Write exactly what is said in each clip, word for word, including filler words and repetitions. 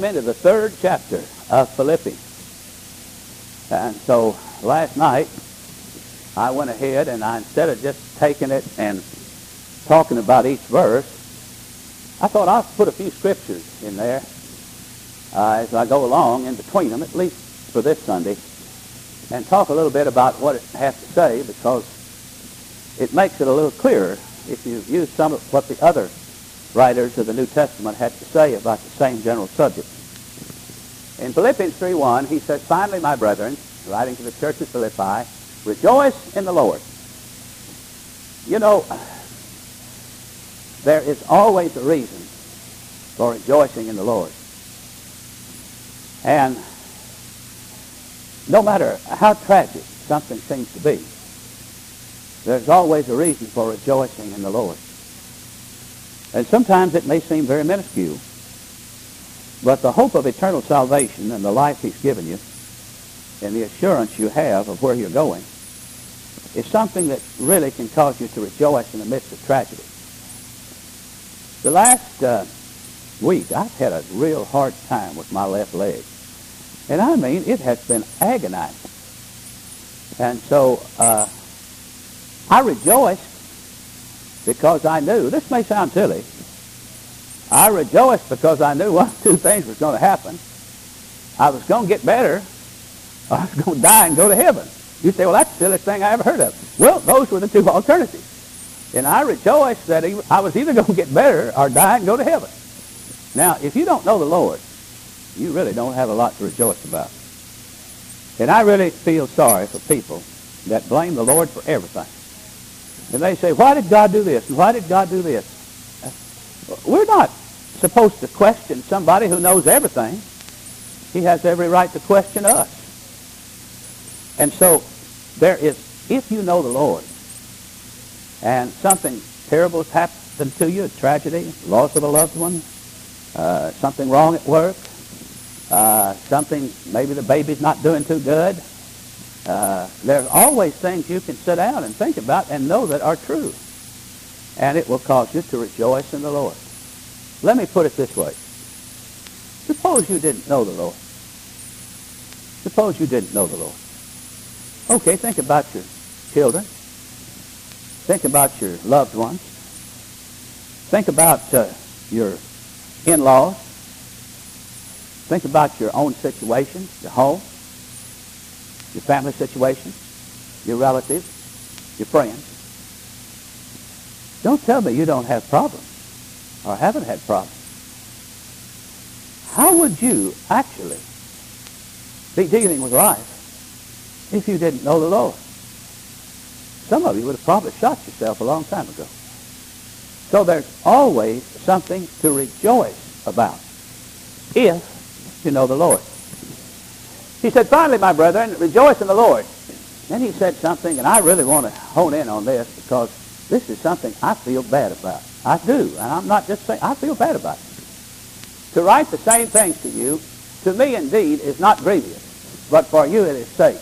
into the third chapter of Philippians. And so last night, I went ahead and I, instead of just taking it and talking about each verse, I thought I'll put a few scriptures in there uh, as I go along in between them, at least for this Sunday, and talk a little bit about what it has to say, because it makes it a little clearer if you use some of what the other writers of the New Testament had to say about the same general subject. In Philippians three one, he says, "Finally, my brethren," writing to the church of Philippi, "rejoice in the Lord." You know, there is always a reason for rejoicing in the Lord. And no matter how tragic something seems to be, there's always a reason for rejoicing in the Lord. And sometimes it may seem very minuscule, but the hope of eternal salvation and the life he's given you and the assurance you have of where you're going is something that really can cause you to rejoice in the midst of tragedy. The last uh, week, I've had a real hard time with my left leg. And I mean, it has been agonizing. And so uh, I rejoiced because I knew, this may sound silly, I rejoiced because I knew one of two things was going to happen. I was going to get better, or I was going to die and go to heaven. You say, well, that's the silliest thing I ever heard of. Well, those were the two alternatives. And I rejoiced that I was either going to get better or die and go to heaven. Now, if you don't know the Lord, you really don't have a lot to rejoice about. And I really feel sorry for people that blame the Lord for everything. And they say, why did God do this? And why did God do this? We're not supposed to question somebody who knows everything. He has every right to question us. And so there is, if you know the Lord, and something terrible has happened to you, a tragedy, loss of a loved one, uh, something wrong at work, uh, something, maybe the baby's not doing too good, uh, there's always things you can sit down and think about and know that are true. And it will cause you to rejoice in the Lord. Let me put it this way. Suppose you didn't know the Lord. Suppose you didn't know the Lord. Okay, think about your children. Think about your loved ones. Think about uh, your in-laws. Think about your own situation, your home, your family situation, your relatives, your friends. Don't tell me you don't have problems or haven't had problems. How would you actually be dealing with life if you didn't know the Lord? Some of you would have probably shot yourself a long time ago. So there's always something to rejoice about if you know the Lord. He said, finally, my brethren, rejoice in the Lord. Then he said something, and I really want to hone in on this because this is something I feel bad about. I do, and I'm not just saying, I feel bad about it. To write the same things to you, to me indeed, is not grievous, but for you it is safe.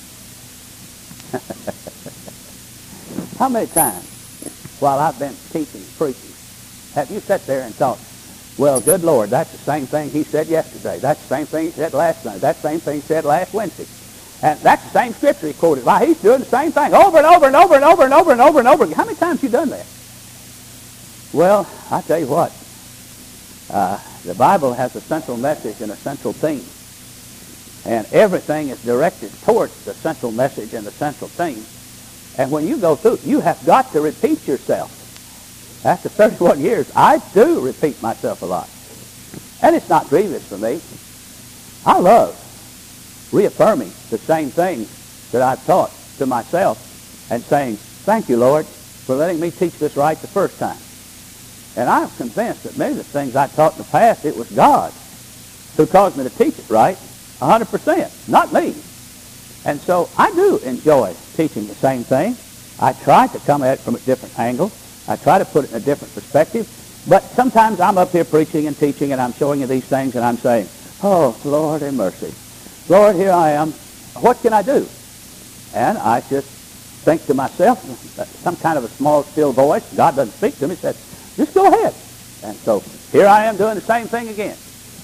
How many times while I've been teaching, preaching, have you sat there and thought, well, good Lord, that's the same thing he said yesterday. That's the same thing he said last night. That's the same thing he said last Wednesday. And that's the same scripture he quoted. Why, he's doing the same thing over and over and over and over and over and over and over again. How many times have you done that? Well, I tell you what. Uh, the Bible has a central message and a central theme. And everything is directed towards the central message and the central theme. And when you go through, you have got to repeat yourself. After thirty-one years, I do repeat myself a lot. And it's not grievous for me. I love reaffirming the same things that I've taught to myself and saying, thank you, Lord, for letting me teach this right the first time. And I'm convinced that many of the things I taught in the past, it was God who caused me to teach it right one hundred percent, not me. And so I do enjoy teaching the same thing. I try to come at it from a different angle. I try to put it in a different perspective. But sometimes I'm up here preaching and teaching, and I'm showing you these things, and I'm saying, oh, Lord have mercy. Lord, here I am. What can I do? And I just think to myself, some kind of a small, still voice. God doesn't speak to me. He says, just go ahead. And so here I am doing the same thing again.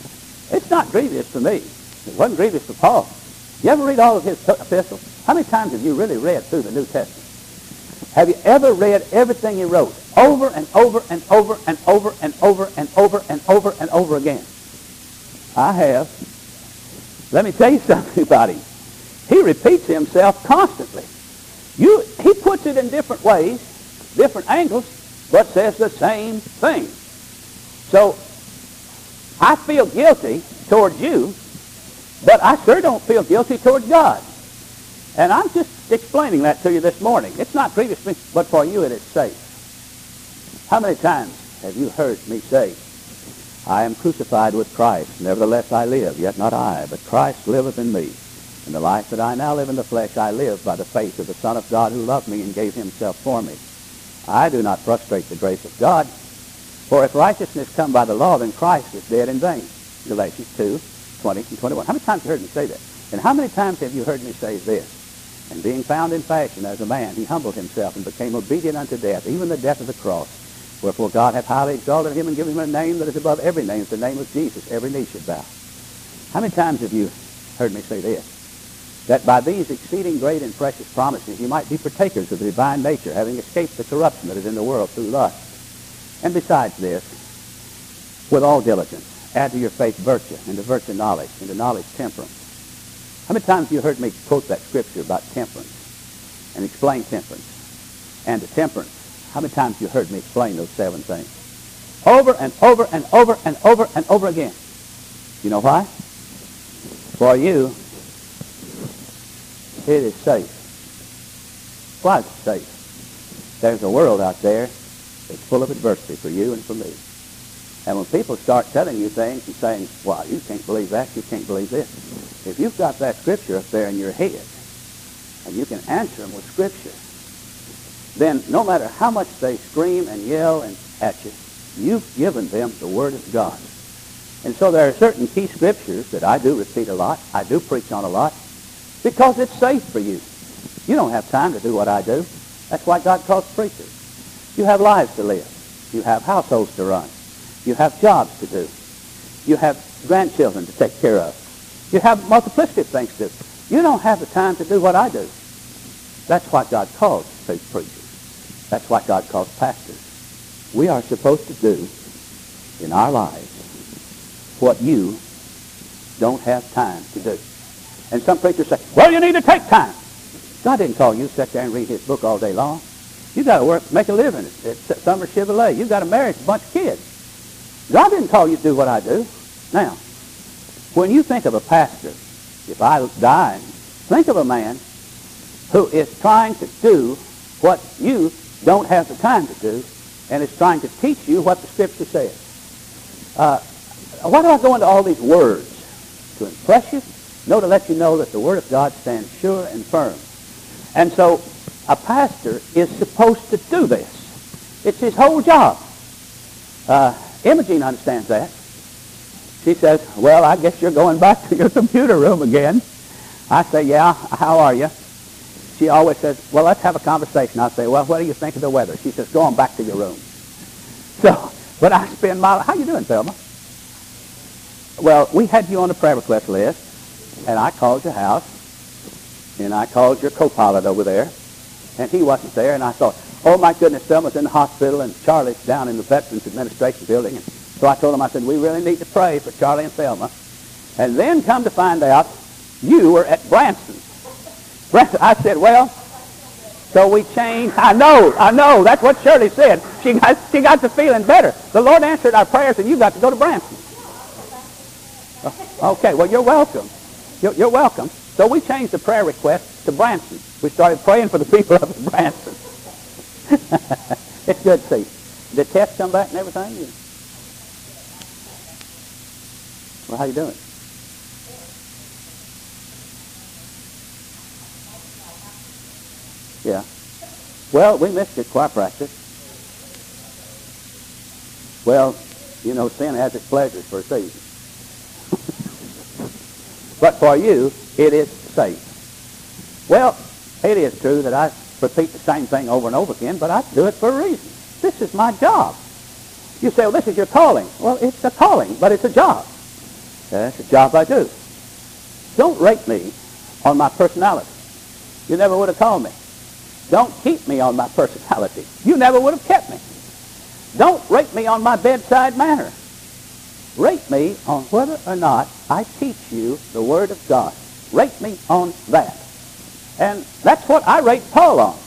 It's not grievous to me. It wasn't grievous to Paul. You ever read all of his epistles? How many times have you really read through the New Testament? Have you ever read everything he wrote over and over and over and over and over and over and over and over again? I have. Let me tell you something about him. He repeats himself constantly. You, he puts it in different ways, different angles, but says the same thing. So I feel guilty towards you, but I sure don't feel guilty towards God. And I'm just explaining that to you this morning. It's not grievous to me, but for you it is safe. How many times have you heard me say, I am crucified with Christ, nevertheless I live, yet not I, but Christ liveth in me. And the life that I now live in the flesh, I live by the faith of the Son of God who loved me and gave himself for me. I do not frustrate the grace of God, for if righteousness come by the law, then Christ is dead in vain. Galatians two, twenty and twenty-one. How many times have you heard me say that? And how many times have you heard me say this? And being found in fashion as a man, he humbled himself and became obedient unto death, even the death of the cross. Wherefore God hath highly exalted him and given him a name that is above every name, the name of Jesus, every knee should bow. How many times have you heard me say this? That by these exceeding great and precious promises you might be partakers of the divine nature, having escaped the corruption that is in the world through lust. And besides this, with all diligence, add to your faith virtue, and to virtue knowledge, and to knowledge temperance. How many times have you heard me quote that scripture about temperance and explain temperance? And to temperance, how many times have you heard me explain those seven things? Over and over and over and over and over again. You know why? For you, it is safe. Why is it safe? There's a world out there that's full of adversity for you and for me. And when people start telling you things and saying, well, you can't believe that, you can't believe this. If you've got that scripture up there in your head, and you can answer them with scripture, then no matter how much they scream and yell and at you, you've given them the Word of God. And so there are certain key scriptures that I do repeat a lot, I do preach on a lot, because it's safe for you. You don't have time to do what I do. That's why God calls preachers. You have lives to live. You have households to run. You have jobs to do. You have grandchildren to take care of. You have multiplicity of things to do. You don't have the time to do what I do. That's what God calls preachers. That's what God calls pastors. We are supposed to do in our lives what you don't have time to do. And some preachers say, well, you need to take time. God didn't call you to sit there and read his book all day long. You got to work, make a living at, at Summer Chevrolet. You got to marry a bunch of kids. God didn't call you to do what I do. Now, when you think of a pastor, if I die, think of a man who is trying to do what you don't have the time to do, and is trying to teach you what the Scripture says. Uh, why do I go into all these words? To impress you? No, to let you know that the Word of God stands sure and firm. And so a pastor is supposed to do this. It's his whole job. Uh, Imogene understands that. She says, well, I guess you're going back to your computer room again. I say, yeah, how are you? She always says, well, let's have a conversation. I say, well, what do you think of the weather? She says, go on back to your room. So, but I spend my, how you doing, Thelma? Well, we had you on the prayer request list. And I called your house, and I called your co-pilot over there, and he wasn't there, and I thought, oh, my goodness, Thelma's in the hospital, and Charlie's down in the Veterans Administration building. And so I told him, I said, we really need to pray for Charlie and Thelma. And then come to find out, you were at Branson. Branson. I said, well, so we changed. I know, I know, that's what Shirley said. She got, she got to feeling better. The Lord answered our prayers, and you got to go to Branson. Okay, well, you're welcome. You're, you're welcome. So we changed the prayer request to Branson. We started praying for the people up in Branson. It's good to see. Did the test come back and everything? Well, how you doing? Yeah. Well, we missed it, choir practice. Well, you know, sin has its pleasures for a season. But for you, it is safe. Well, it is true that I repeat the same thing over and over again, but I do it for a reason. This is my job. You say, well, this is your calling. Well, it's a calling, but it's a job. That's a job I do. Don't rate me on my personality. You never would have called me. Don't keep me on my personality. You never would have kept me. Don't rate me on my bedside manner. Rate me on whether or not I teach you the Word of God. Rate me on that. And that's what I rate Paul on.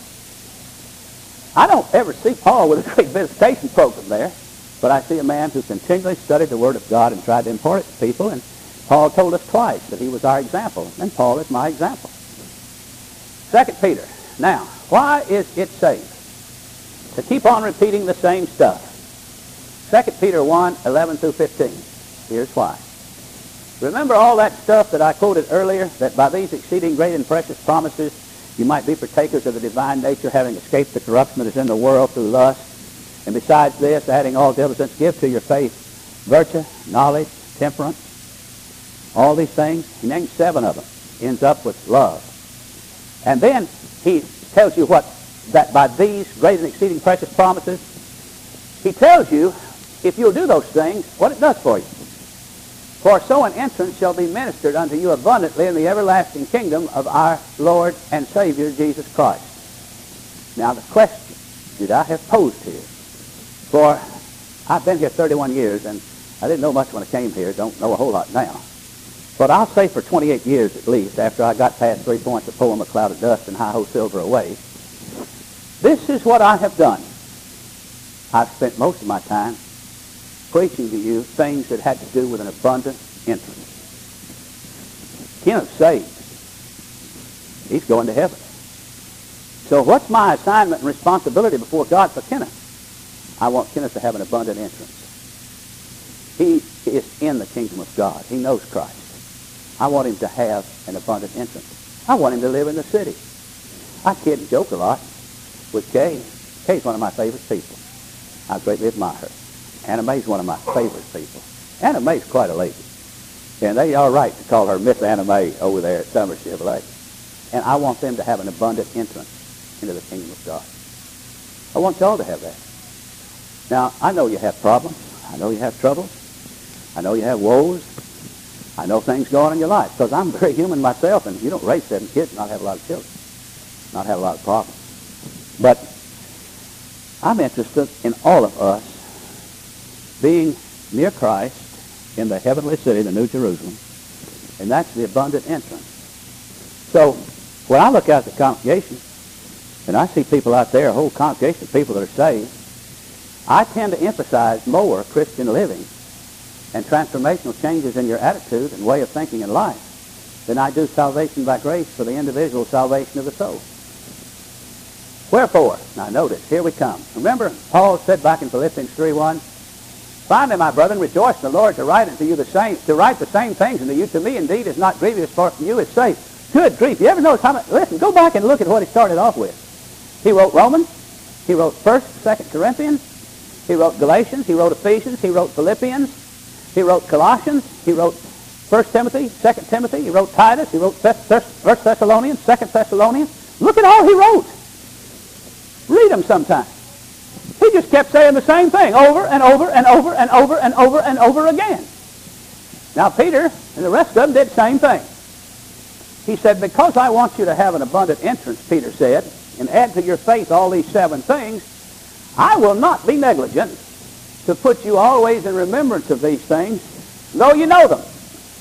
I don't ever see Paul with a great visitation program there, but I see a man who continually studied the Word of God and tried to impart it to people, and Paul told us twice that he was our example, and Paul is my example. Second Peter. Now, why is it safe to keep on repeating the same stuff? Second Peter one, eleven through fifteen. Here's why. Remember all that stuff that I quoted earlier, that by these exceeding great and precious promises you might be partakers of the divine nature, having escaped the corruption that is in the world through lust. And besides this, adding all diligence, give to your faith virtue, knowledge, temperance, all these things. He names seven of them. Ends up with love. And then he tells you what, that by these great and exceeding precious promises, he tells you, if you'll do those things, what it does for you. For so an entrance shall be ministered unto you abundantly in the everlasting kingdom of our Lord and Savior Jesus Christ. Now the question that I have posed here, for I've been here thirty-one years, and I didn't know much when I came here, don't know a whole lot now. But I'll say for twenty-eight years at least, after I got past three points of poem, A Cloud of Dust, and Hi-Ho Silver Away, this is what I have done. I've spent most of my time preaching to you things that had to do with an abundant entrance. Kenneth's saved. He's going to heaven. So what's my assignment and responsibility before God for Kenneth? I want Kenneth to have an abundant entrance. He is in the kingdom of God. He knows Christ. I want him to have an abundant entrance. I want him to live in the city. I kid and joke a lot with Kay. Kay's one of my favorite people. I greatly admire her. Anna Mae's one of my favorite people. Anna Mae's quite a lady. And they are right to call her Miss Anna Mae over there at Summer Chevrolet. And I want them to have an abundant entrance into the kingdom of God. I want y'all to have that. Now, I know you have problems. I know you have troubles. I know you have woes. I know things go on in your life, because I'm very human myself, and you don't raise seven kids and not have a lot of children, not have a lot of problems. But I'm interested in all of us being near Christ in the heavenly city, the New Jerusalem, and that's the abundant entrance. So when I look out at the congregation, and I see people out there, a whole congregation of people that are saved, I tend to emphasize more Christian living and transformational changes in your attitude and way of thinking in life than I do salvation by grace for the individual salvation of the soul. Wherefore, now notice, here we come. Remember, Paul said back in Philippians three one, finally, my brethren, rejoice in the Lord to write unto you the same, to write the same things unto you. To me, indeed, is not grievous, for from you is safe. Good grief. You ever notice how much? Listen, go back and look at what he started off with. He wrote Romans. He wrote First, Second Corinthians. He wrote Galatians. He wrote Ephesians. He wrote Philippians. He wrote Colossians. He wrote First Timothy, Second Timothy. He wrote Titus. He wrote First Thessalonians, Second Thessalonians. Look at all he wrote. Read them sometime. He just kept saying the same thing over and over and over and over and over and over again. Now Peter and the rest of them did the same thing. He said, because I want you to have an abundant entrance, Peter said, and add to your faith all these seven things, I will not be negligent to put you always in remembrance of these things, though you know them.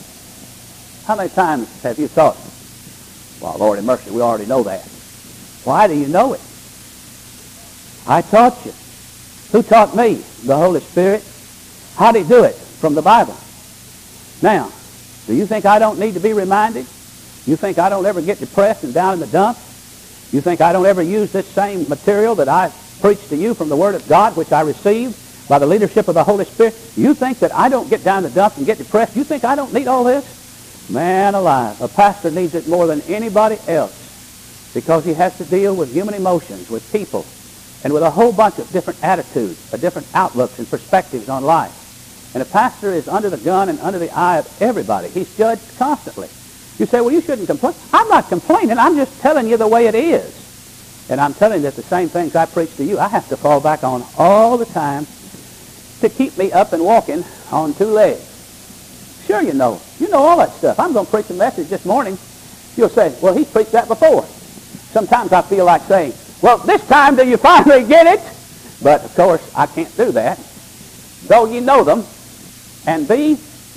How many times have you thought, well, Lord in mercy, we already know that. Why do you know it? I taught you. Who taught me? The Holy Spirit. How did he do it? From the Bible. Now, do you think I don't need to be reminded? You think I don't ever get depressed and down in the dump? You think I don't ever use this same material that I preach to you from the Word of God, which I received by the leadership of the Holy Spirit? You think that I don't get down in the dump and get depressed? You think I don't need all this? Man alive, a pastor needs it more than anybody else, because he has to deal with human emotions, with people, and with a whole bunch of different attitudes, of different outlooks and perspectives on life. And a pastor is under the gun and under the eye of everybody. He's judged constantly. You say, well, you shouldn't complain. I'm not complaining. I'm just telling you the way it is. And I'm telling you that the same things I preach to you, I have to fall back on all the time to keep me up and walking on two legs. sure you know. You know all that stuff. I'm going to preach a message this morning. You'll say, well, he's preached that before. Sometimes I feel like saying, well, this time do you finally get it? But, of course, I can't do that. Though you know them, and be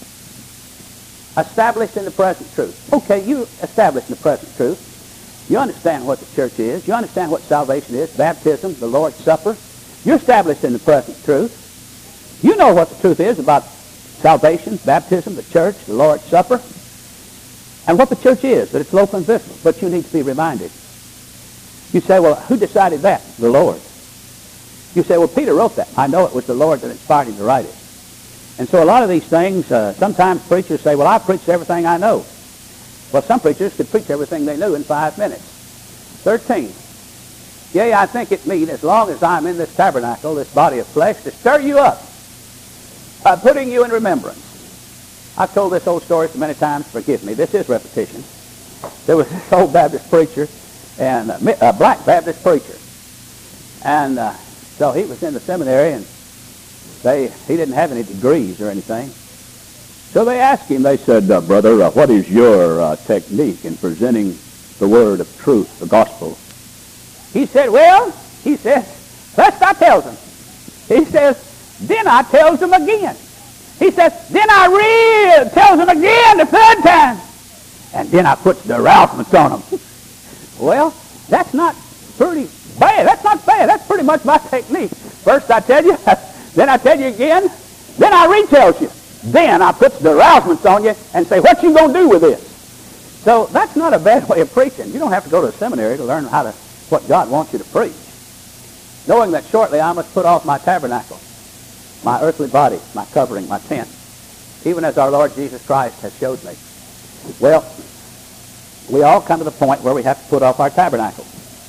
established in the present truth. Okay, you established in the present truth. You understand what the church is. You understand what salvation is, baptism, the Lord's Supper. You're established in the present truth. You know what the truth is about salvation, baptism, the church, the Lord's Supper, and what the church is, that it's local and visible. But you need to be reminded. You say, well, who decided that? The Lord. You say, well, Peter wrote that. I know it was the Lord that inspired him to write it. And so a lot of these things, uh, sometimes preachers say, well, I've preached everything I know. Well, some preachers could preach everything they knew in five minutes. Thirteen. Yea, I think it meet, as long as I'm in this tabernacle, this body of flesh, to stir you up, uh, putting you in remembrance. I've told this old story so many times, forgive me. This is repetition. There was this old Baptist preacher, and a, a black Baptist preacher. And uh, so he was in the seminary, and they he didn't have any degrees or anything. So they asked him, they said, uh, brother, uh, what is your uh, technique in presenting the word of truth, the gospel? He said, well, he says, first I tells them. He says, then I tells them again. He says, then I read, tells them again the third time. And then I puts the arousements on them. Well, that's not pretty bad. That's not bad. That's pretty much my technique. First I tell you, then I tell you again, then I retells you. Then I puts the arousements on you and say, what you going to do with this? So that's not a bad way of preaching. You don't have to go to a seminary to learn how to what God wants you to preach. Knowing that shortly I must put off my tabernacle, my earthly body, my covering, my tent, even as our Lord Jesus Christ has showed me. Well, we all come to the point where we have to put off our tabernacle.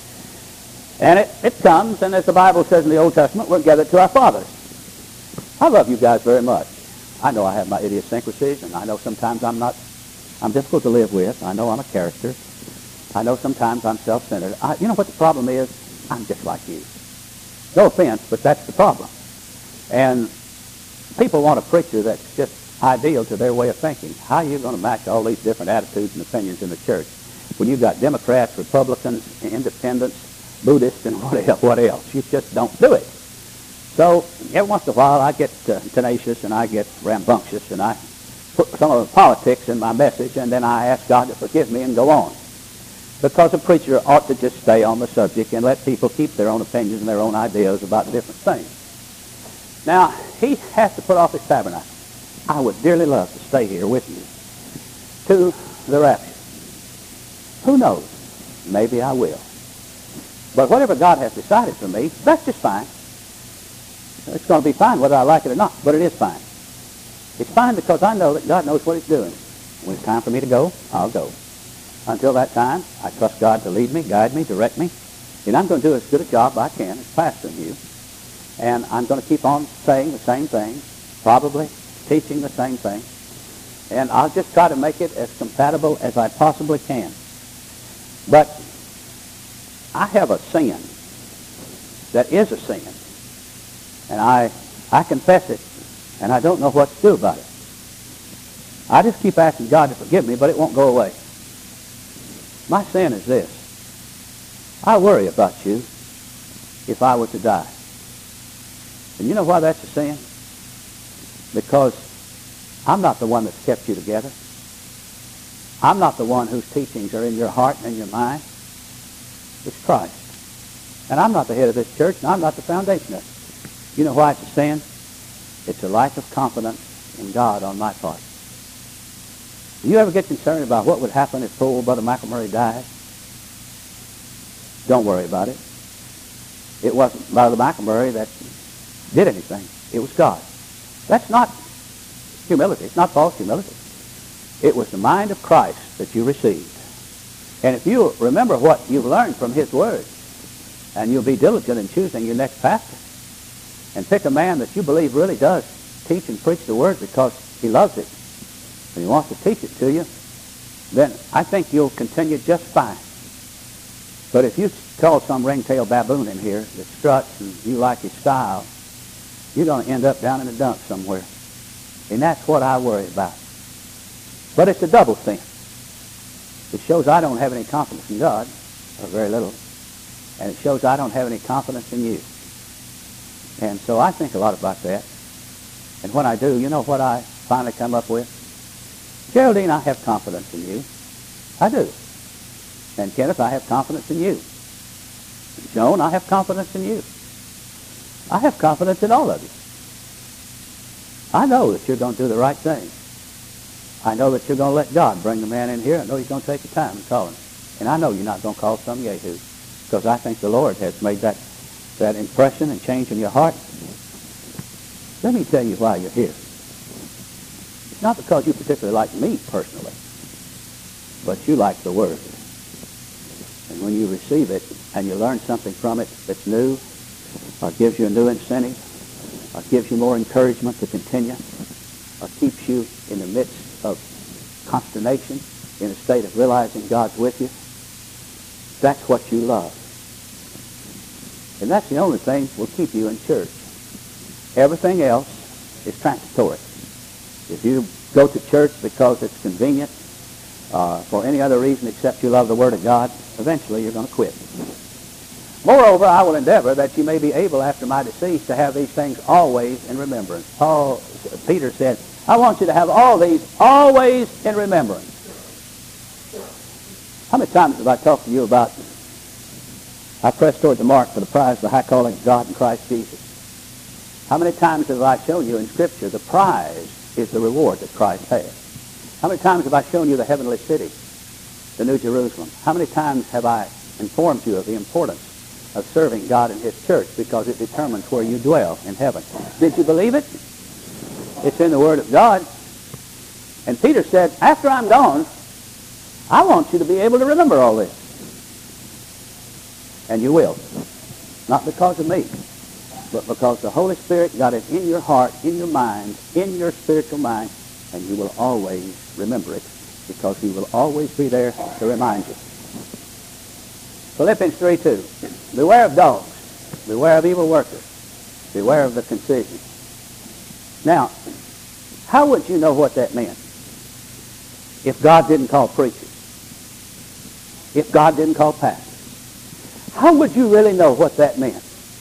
And it, it comes, and as the Bible says in the Old Testament, we're gathered to our fathers. I love you guys very much. I know I have my idiosyncrasies, and I know sometimes I'm not, I'm difficult to live with. I know I'm a character. I know sometimes I'm self-centered. I, you know what the problem is? I'm just like you. No offense, but that's the problem. And people want a preacher that's just ideal to their way of thinking. How are you going to match all these different attitudes and opinions in the church when you've got Democrats, Republicans, Independents, Buddhists, and what else? What else? You just don't do it. So every once in a while I get uh, tenacious and I get rambunctious and I put some of the politics in my message, and then I ask God to forgive me and go on. Because a preacher ought to just stay on the subject and let people keep their own opinions and their own ideas about different things. Now, he has to put off his tabernacle. I would dearly love to stay here with you to the rapture. Who knows? Maybe I will. But whatever God has decided for me, that's just fine. It's going to be fine whether I like it or not, but it is fine. It's fine because I know that God knows what he's doing. When it's time for me to go, I'll go. Until that time, I trust God to lead me, guide me, direct me. And I'm going to do as good a job I can as pastoring you. And I'm going to keep on saying the same thing, probably teaching the same thing. And I'll just try to make it as compatible as I possibly can. But I have a sin that is a sin. And I, I confess it, and I don't know what to do about it. I just keep asking God to forgive me, but it won't go away. My sin is this. I worry about you if I were to die. And you know why that's a sin? Because I'm not the one that's kept you together. I'm not the one whose teachings are in your heart and in your mind. It's Christ. And I'm not the head of this church, and I'm not the foundation of it. You know why it's a sin? It's a lack of confidence in God on my part. Do you ever get concerned about what would happen if poor old Brother McElmurray died? Don't worry about it. It wasn't Brother McElmurray that did anything. It was God. That's not humility. It's not false humility. It was the mind of Christ that you received. And if you remember what you've learned from his word, and you'll be diligent in choosing your next pastor, and pick a man that you believe really does teach and preach the word because he loves it, and he wants to teach it to you, then I think you'll continue just fine. But if you call some ring-tailed baboon in here that struts and you like his style, you're going to end up down in the dump somewhere. And that's what I worry about. But it's a double sin. It shows I don't have any confidence in God, or very little, and it shows I don't have any confidence in you. And so I think a lot about that. And when I do, you know what I finally come up with? Geraldine, I have confidence in you. I do. And Kenneth, I have confidence in you. Joan, I have confidence in you. I have confidence in all of you. I know that you're going to do the right thing. I know that you're going to let God bring the man in here. I know he's going to take the time and call him. And I know you're not going to call some Yahoo, because I think the Lord has made that, that impression and change in your heart. Let me tell you why you're here. It's not because you particularly like me personally, but you like the Word. And when you receive it and you learn something from it that's new, or gives you a new incentive, or gives you more encouragement to continue, or keeps you in the midst of consternation, in a state of realizing God's with you, that's what you love. And that's the only thing that will keep you in church. Everything else is transitory. If you go to church because it's convenient, uh, for any other reason except you love the Word of God, eventually you're going to quit. Moreover, I will endeavor that you may be able after my decease to have these things always in remembrance. Paul, Peter said, I want you to have all these always in remembrance. How many times have I talked to you about, I press toward the mark for the prize of the high calling of God in Christ Jesus? How many times have I shown you in Scripture the prize is the reward that Christ has? How many times have I shown you the heavenly city, the New Jerusalem? How many times have I informed you of the importance of serving God in His church, because it determines where you dwell in heaven? Did you believe it? It's in the Word of God. And Peter said, after I'm gone, I want you to be able to remember all this. And you will. Not because of me, but because the Holy Spirit got it in your heart, in your mind, in your spiritual mind, and you will always remember it, because He will always be there to remind you. Philippians three two. Beware of dogs. Beware of evil workers. Beware of the concision. Now, how would you know what that meant if God didn't call preachers? If God didn't call pastors? How would you really know what that meant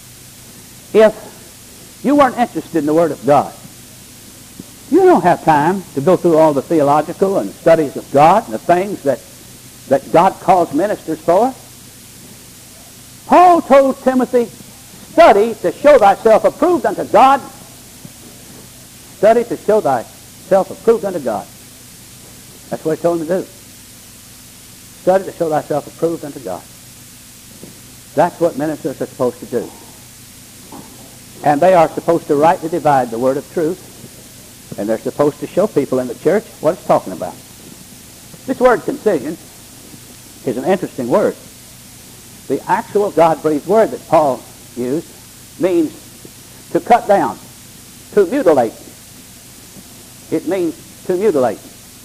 if you weren't interested in the Word of God? You don't have time to go through all the theological and studies of God and the things that, that God calls ministers for. Paul told Timothy, study to show thyself approved unto God. Study to show thyself approved unto God. That's what he told him to do. Study to show thyself approved unto God. That's what ministers are supposed to do. And they are supposed to rightly divide the word of truth. And they're supposed to show people in the church what it's talking about. This word concision is an interesting word. The actual God-breathed word that Paul used means to cut down, to mutilate. It means to mutilate.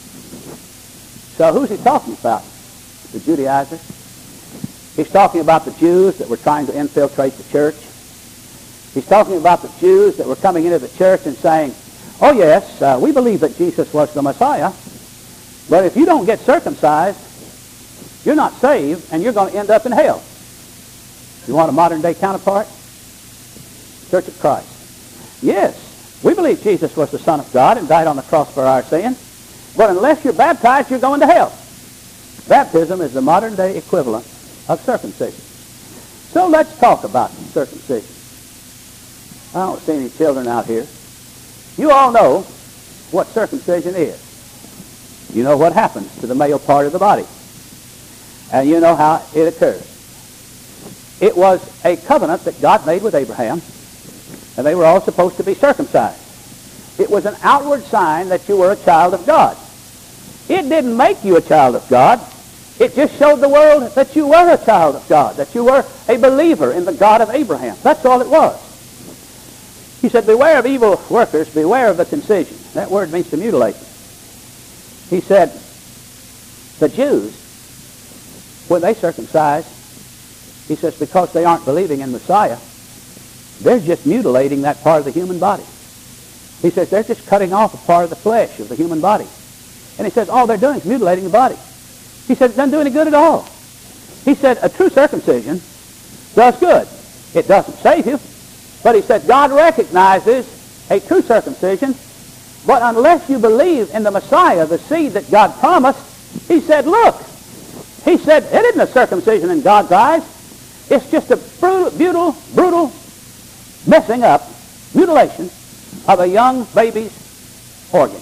So who's he talking about? The Judaizers. He's talking about the Jews that were trying to infiltrate the church. He's talking about the Jews that were coming into the church and saying, oh yes, uh, we believe that Jesus was the Messiah, but if you don't get circumcised, you're not saved, and you're going to end up in hell. You want a modern-day counterpart? Church of Christ. Yes, we believe Jesus was the Son of God and died on the cross for our sins, but unless you're baptized, you're going to hell. Baptism is the modern-day equivalent of circumcision. So let's talk about circumcision. I don't see any children out here. You all know what circumcision is. You know what happens to the male part of the body. And you know how it occurs. It was a covenant that God made with Abraham, and they were all supposed to be circumcised. It was an outward sign that you were a child of God. It didn't make you a child of God. It just showed the world that you were a child of God, that you were a believer in the God of Abraham. That's all it was. He said, beware of evil workers, beware of the concision. That word means to mutilate. He said, the Jews, when they circumcise, he says, because they aren't believing in Messiah, they're just mutilating that part of the human body. He says, they're just cutting off a part of the flesh of the human body. And he says, all they're doing is mutilating the body. He said, it doesn't do any good at all. He said, a true circumcision does good. It doesn't save you. But he said, God recognizes a true circumcision, but unless you believe in the Messiah, the seed that God promised, he said, look, he said, it isn't a circumcision in God's eyes. It's just a brutal, brutal, brutal messing up, mutilation of a young baby's organ.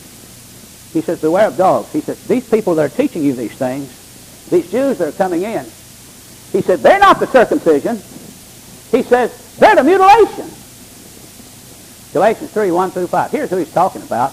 He says, beware of dogs. He says, these people that are teaching you these things, these Jews that are coming in, he said, they're not the circumcision. He says, they're the mutilation. Galatians three, one through five. Here's who he's talking about.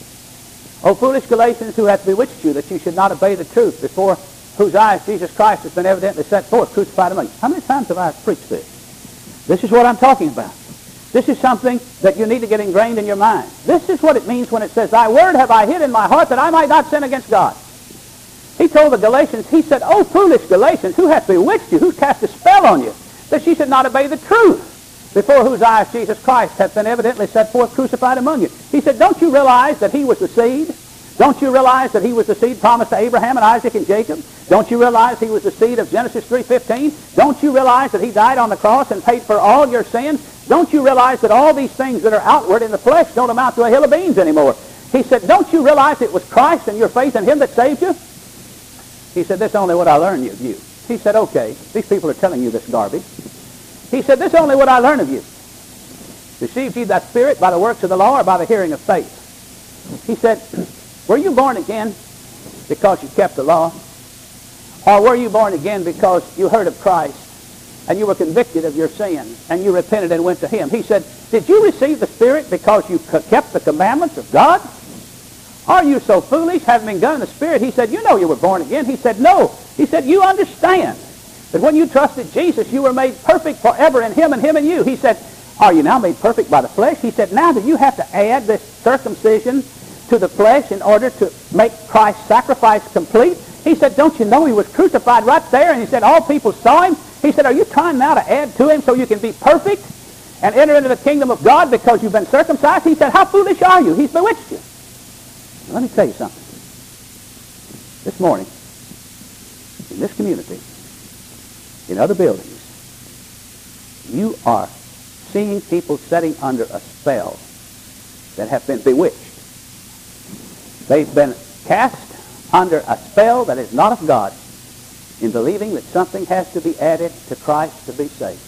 O foolish Galatians, who hath bewitched you that you should not obey the truth, before whose eyes Jesus Christ has been evidently set forth, crucified among you. How many times have I preached this? This is what I'm talking about. This is something that you need to get ingrained in your mind. This is what it means when it says, thy word have I hid in my heart that I might not sin against God. He told the Galatians, he said, O foolish Galatians, who hath bewitched you, who cast a spell on you, that ye should not obey the truth, before whose eyes Jesus Christ hath been evidently set forth, crucified among you. He said, don't you realize that he was the seed? Don't you realize that he was the seed promised to Abraham and Isaac and Jacob? Don't you realize he was the seed of Genesis three fifteen? Don't you realize that he died on the cross and paid for all your sins? Don't you realize that all these things that are outward in the flesh don't amount to a hill of beans anymore? He said, don't you realize it was Christ and your faith in him that saved you? He said, this is only what I learned of you. He said, okay, these people are telling you this garbage. He said, this is only what I learned of you. Received ye that Spirit by the works of the law or by the hearing of faith? He said, were you born again because you kept the law? Or were you born again because you heard of Christ and you were convicted of your sin and you repented and went to him? He said, did you receive the Spirit because you kept the commandments of God? Are you so foolish, having been done in the Spirit? He said, you know you were born again. He said, no. He said, you understand that when you trusted Jesus, you were made perfect forever in him and him in you. He said, are you now made perfect by the flesh? He said, now do you have to add this circumcision to the flesh in order to make Christ's sacrifice complete? He said, don't you know he was crucified right there? And he said, all people saw him. He said, are you trying now to add to him so you can be perfect and enter into the kingdom of God because you've been circumcised? He said, how foolish are you? He's bewitched you. Now, let me tell you something. This morning, in this community, in other buildings, you are seeing people sitting under a spell that have been bewitched. They've been cast under a spell that is not of God in believing that something has to be added to Christ to be saved.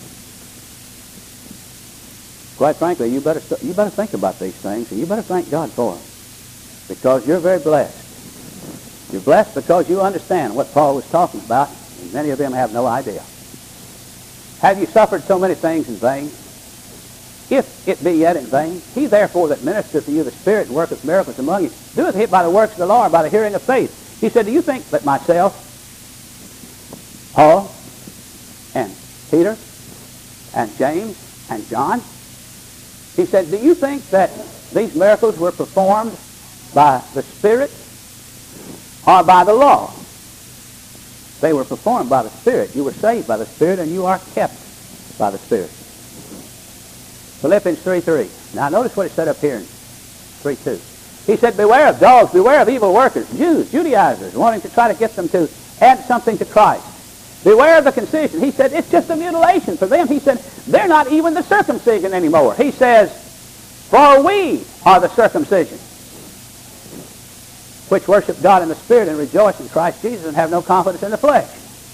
Quite frankly, you better, you better think about these things, and you better thank God for them, because you're very blessed. You're blessed because you understand what Paul was talking about, and many of them have no idea. Have you suffered so many things in vain? If it be yet in vain, he therefore that ministereth to you the Spirit and worketh miracles among you, doeth it by the works of the law, or by the hearing of faith. He said, do you think that myself, Paul, and Peter, and James, and John, he said, do you think that these miracles were performed by the Spirit or by the law? They were performed by the Spirit. You were saved by the Spirit, and you are kept by the Spirit. Philippians three three. Now notice what it said up here in three two. He said, beware of dogs, beware of evil workers, Jews, Judaizers, wanting to try to get them to add something to Christ. Beware of the concision. He said, it's just a mutilation for them. He said, they're not even the circumcision anymore. He says, for we are the circumcision, which worship God in the Spirit and rejoice in Christ Jesus and have no confidence in the flesh.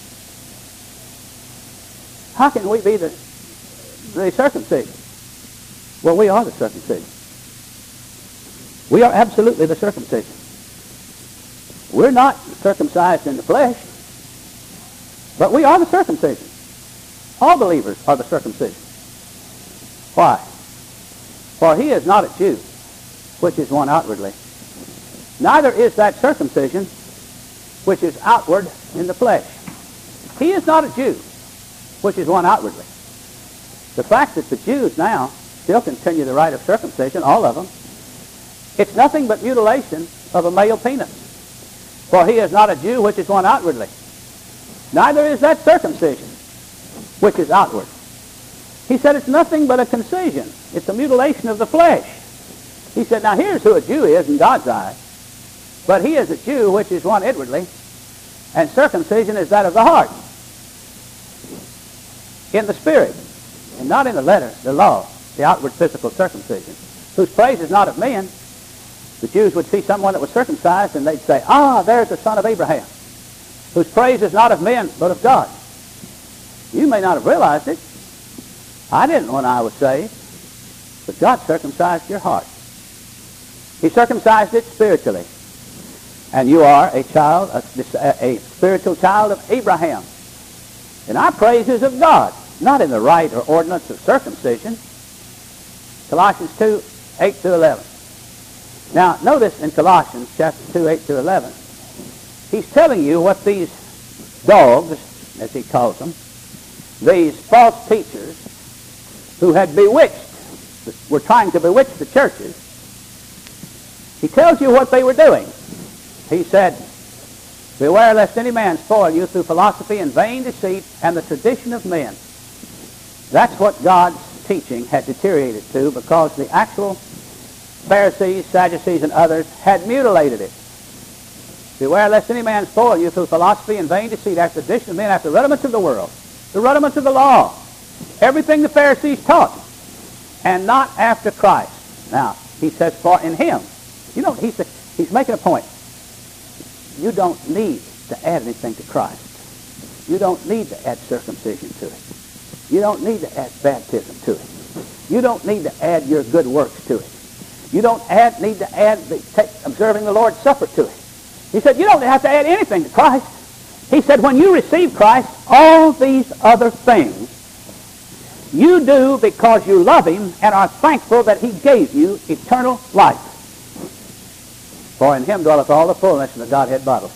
How can we be the, the circumcision? Well, we are the circumcision. We are absolutely the circumcision. We're not circumcised in the flesh, but we are the circumcision. All believers are the circumcision. Why? For he is not a Jew, which is one outwardly. Neither is that circumcision, which is outward in the flesh. He is not a Jew, which is one outwardly. The fact that the Jews now still continue the rite of circumcision, all of them, it's nothing but mutilation of a male penis. For he is not a Jew, which is one outwardly. Neither is that circumcision, which is outward. He said it's nothing but a concision. It's a mutilation of the flesh. He said, now here's who a Jew is in God's eye. But he is a Jew, which is one inwardly, and circumcision is that of the heart, in the spirit, and not in the letter, the law, the outward physical circumcision, whose praise is not of men. The Jews would see someone that was circumcised, and they'd say, ah, there's the son of Abraham, whose praise is not of men, but of God. You may not have realized it. I didn't when I was saved. But God circumcised your heart. He circumcised it spiritually. And you are a child, a, a spiritual child of Abraham. And our praise is of God, not in the rite or ordinance of circumcision. Colossians two, eight through eleven. Now, notice in Colossians chapter two, eight through eleven, he's telling you what these dogs, as he calls them, these false teachers who had bewitched, were trying to bewitch the churches. He tells you what they were doing. He said, beware lest any man spoil you through philosophy and vain deceit and the tradition of men. That's what God's teaching had deteriorated to, because the actual Pharisees, Sadducees, and others had mutilated it. Beware lest any man spoil you through philosophy and vain deceit after the tradition of men, after the rudiments of the world, the rudiments of the law, everything the Pharisees taught, and not after Christ. Now, he says, for in him, you know, he's, he's making a point. You don't need to add anything to Christ. You don't need to add circumcision to it. You don't need to add baptism to it. You don't need to add your good works to it. You don't add, need to add the, take, observing the Lord's Supper to it. He said, you don't have to add anything to Christ. He said, when you receive Christ, all these other things you do because you love him and are thankful that he gave you eternal life. For in him dwelleth all the fullness of the Godhead bodily.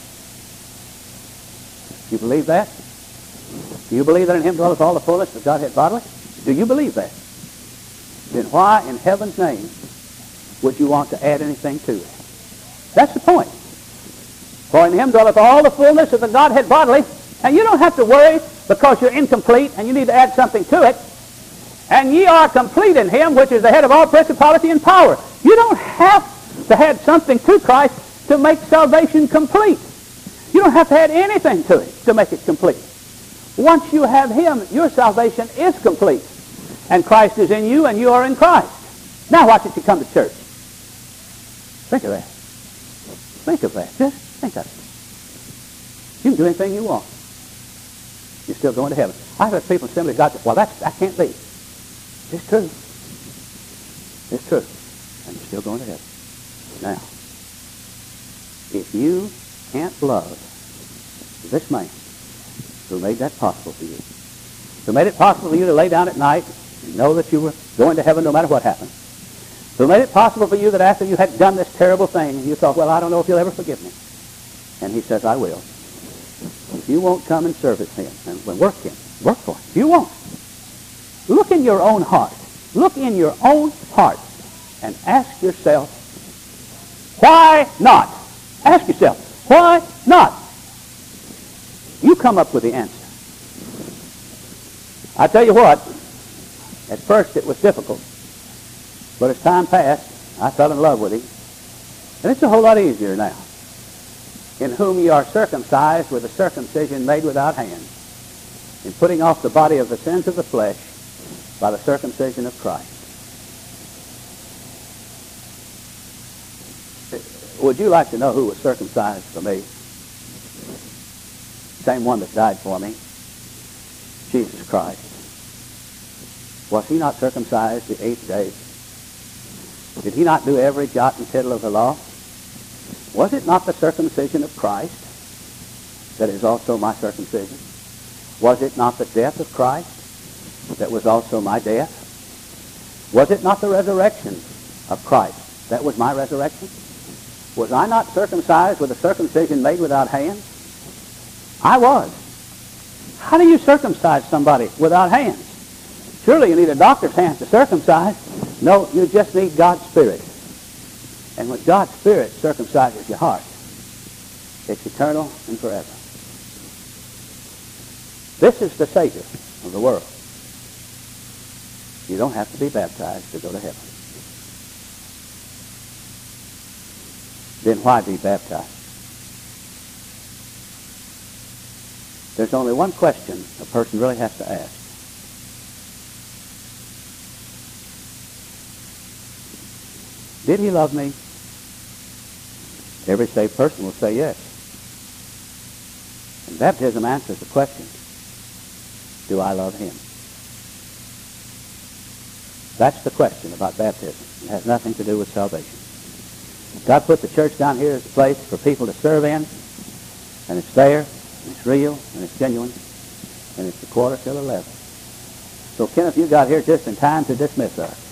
You believe that? Do you believe that in him dwelleth all the fullness of the Godhead bodily? Do you believe that? Then why in heaven's name would you want to add anything to it? That's the point. For in him dwelleth all the fullness of the Godhead bodily, and you don't have to worry because you're incomplete and you need to add something to it. And ye are complete in him, which is the head of all principality and power. You don't have to add something to Christ to make salvation complete. You don't have to add anything to it to make it complete. Once you have him, your salvation is complete. And Christ is in you, and you are in Christ. Now watch it, you come to church. Think of that. Think of that. Just think of it. You can do anything you want. You're still going to heaven. I've heard people simply got to, well, that's, that can't be. It's true. It's true. And you're still going to heaven. Now, if you can't love this man who made that possible for you, who made it possible for you to lay down at night and know that you were going to heaven no matter what happened, who made it possible for you that after you had done this terrible thing and you thought, well, I don't know if you'll ever forgive me. And he says, I will. If you won't come and service him and work him, work for him. If you won't, look in your own heart. Look in your own heart and ask yourself, why not? Ask yourself, why not? You come up with the answer. I tell you what, at first it was difficult, but as time passed, I fell in love with him. And it's a whole lot easier now. In whom ye are circumcised with a circumcision made without hands, in putting off the body of the sins of the flesh by the circumcision of Christ. Would you like to know who was circumcised for me? Same one that died for me. Jesus Christ. Was he not circumcised the eighth day? Did he not do every jot and tittle of the law? Was it not the circumcision of Christ that is also my circumcision? Was it not the death of Christ that was also my death? Was it not the resurrection of Christ that was my resurrection? Was I not circumcised with a circumcision made without hands? I was. How do you circumcise somebody without hands? Surely you need a doctor's hands to circumcise. No, you just need God's Spirit. And when God's Spirit circumcises your heart, it's eternal and forever. This is the Savior of the world. You don't have to be baptized to go to heaven. then why be baptized? There's only one question a person really has to ask. Did he love me? Every saved person will say yes. And baptism answers the question, do I love him? That's the question about baptism. It has nothing to do with salvation. God put the church down here as a place for people to serve in, and it's there, and it's real, and it's genuine, and it's a quarter till eleven. So, Kenneth, you got here just in time to dismiss us.